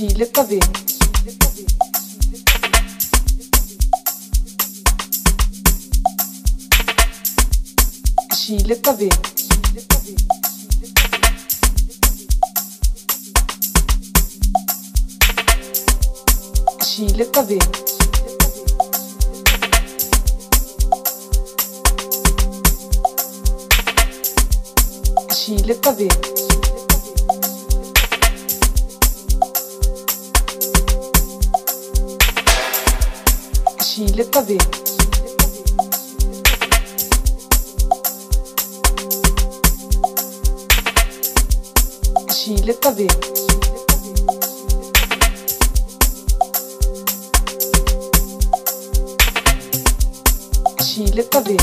Gilles Pavé. Gilles Pavé. Gilles Pavé. Gilles Pavé. Gilles Pavé. Gilles Pavé. Gilles Pavé.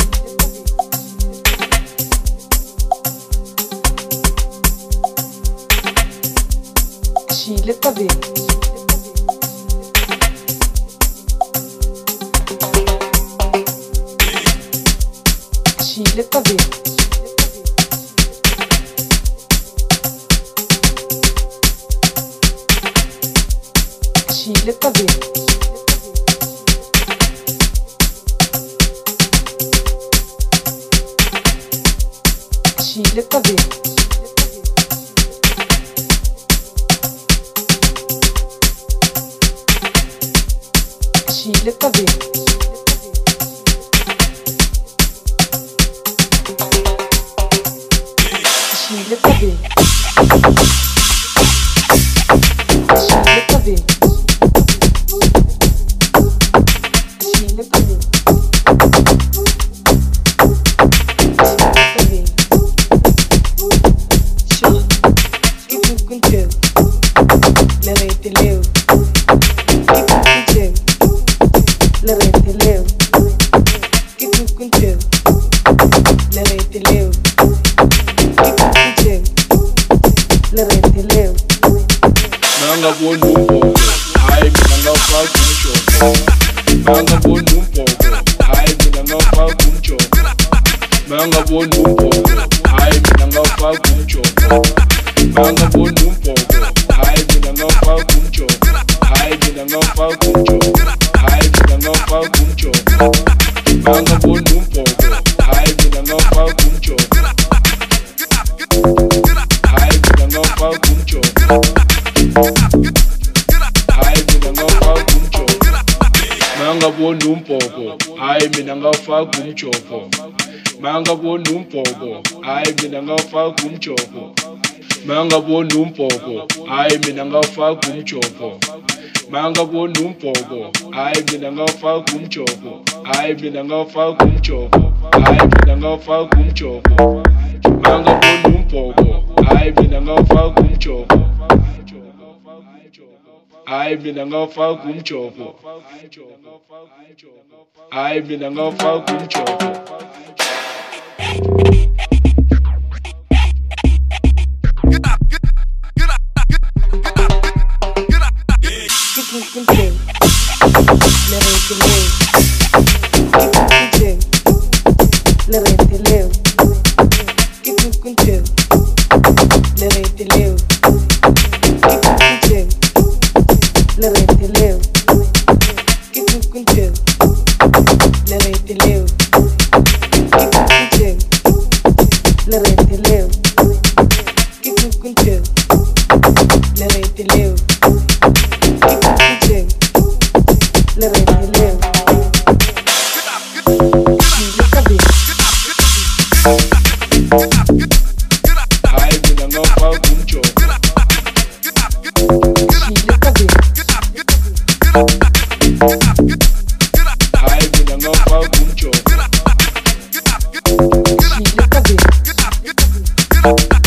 Gilles Pavé. Gilles Pavé. Gilles Pavé. Gilles Pavé. Gilles Pavé. Gilles Pavé. Gilles Pavé. Gilles Pavé. Manga bonu mpogo, ai mina fa kumcho. Manga bonu mpogo, ai mina fa kumcho. Manga bonu mpogo, ai mina fa kumcho. Manga bonu mpogo, ai mina fa kumcho. Ai mina fa kumcho. Ai mina fa kumcho. Manga bonu mpogo, ai mina fa kumcho. Ai mina fa kumcho. Manga bonu mpogo, ai mina ngafa kumchoko. Manga bonu mpogo, ai mina ngafa kumchoko. Manga bonu mpogo, ai mina ngafa kumchoko. Manga bonu mpogo, ai mina ngafa kumchoko. Ai mina ngafa kumchoko. Ai mina ngafa kumchoko. Manga bonu mpogo, ai mina ngafa kumchoko. Ai mina ngafa kumchoko. Ai mina ngafa kumchoko. Gilles Pavé.